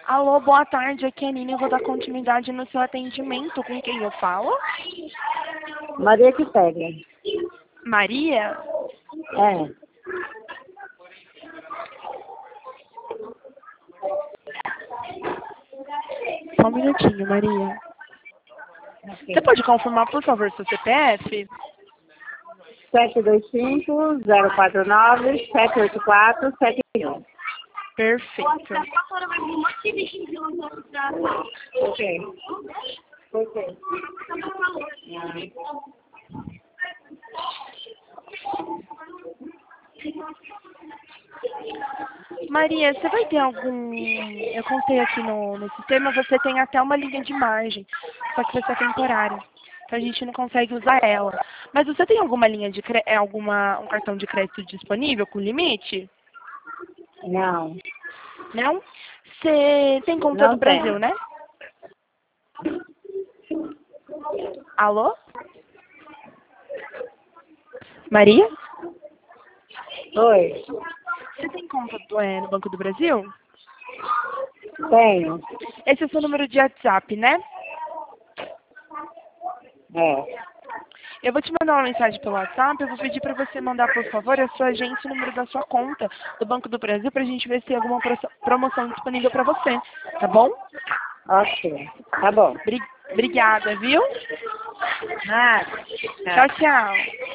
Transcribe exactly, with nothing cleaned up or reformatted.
Alô, boa tarde, aqui é a Nina, eu vou dar continuidade no seu atendimento. Com quem eu falo? Maria que pega. Maria? É. Só um minutinho, Maria. Okay. Você pode confirmar, por favor, seu C P F? sete dois cinco, zero quatro nove, sete oito quatro, sete um. Perfeito. Ok. Ok. Maria, você vai ter algum... Eu contei aqui no, no sistema, você tem até uma linha de margem, só que vai ser temporária. Então a gente não consegue usar ela. Mas você tem alguma linha de cre... é, alguma um cartão de crédito disponível com limite? Não, Não? Você tem conta do não Brasil, tem. né? Alô? Maria? Oi, Você tem conta do, é, no Banco do Brasil? tenho. Esse é o seu número de WhatsApp, né? É. Eu vou te mandar uma mensagem pelo WhatsApp, eu vou pedir para você mandar, por favor, a sua agência e o número da sua conta do Banco do Brasil para a gente ver se tem alguma pro- promoção disponível para você, tá bom? Ok. Tá bom. Bri- Obrigada, viu? Ah, Tchau, tchau.